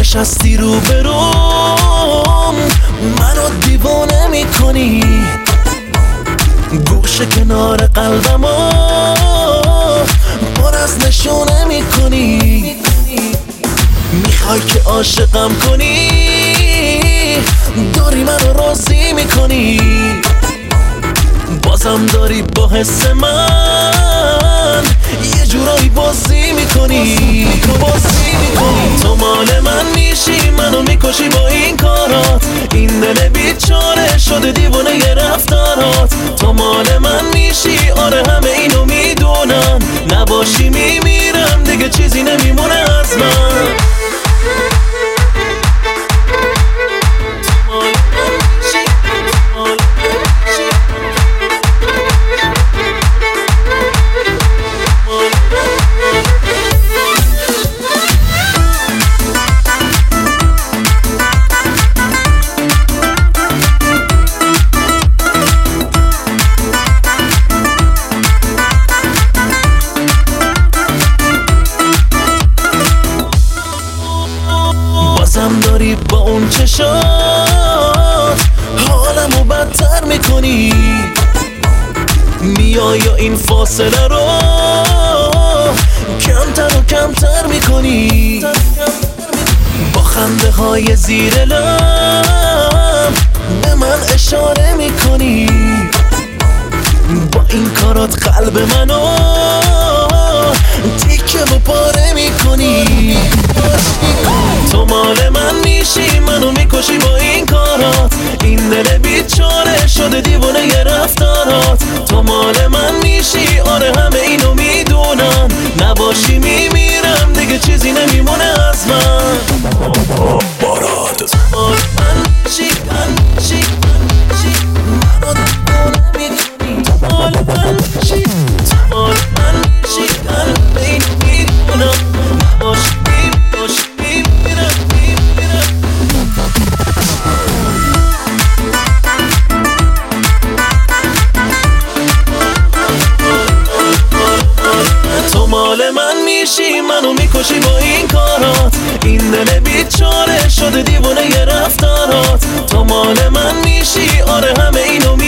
نشستی رو بروم منو دیوانه میکنی، گوشه کنار قلبمو پر از نشونه میکنی. میخوای که عاشقم کنی، داری منو راضی میکنی، بازم داری با حس من یه جورایی بازی میکنی. تو مال من میشی، منو میکشی با این کارات، این دل بیچاره شده دیوانه ی رفتارات. تو مال من میشی، آره همه اینو میدونم، نباشی میمیرم دیگه چیزی نمیمونه از من. بازم داری با اون چشات حالمو بدتر میکنی، میای یا این فاصله رو کمتر و کمتر میکنی، با خنده های زیر لب به من اشاره میکنی، با این کارات قلب منو تیکه و پاره میکنی. تو مال من میشی، منو میکشی با این کارات، این دل بیچاره شده دیوانه ی رفتارات. تو مال من میشی، آره همه اینو میدونم، نباشی میمیرم دیگه چیزی نمیمونه از من. تو مال من میشی، منو دیوانه میکنی. تو مال من میشی، همه اینو میدونم، نباشی منو میکشی با این کارات، این دل بیچاره شده دیوانه ی رفتارات. تو مال من میشی، آره همه اینو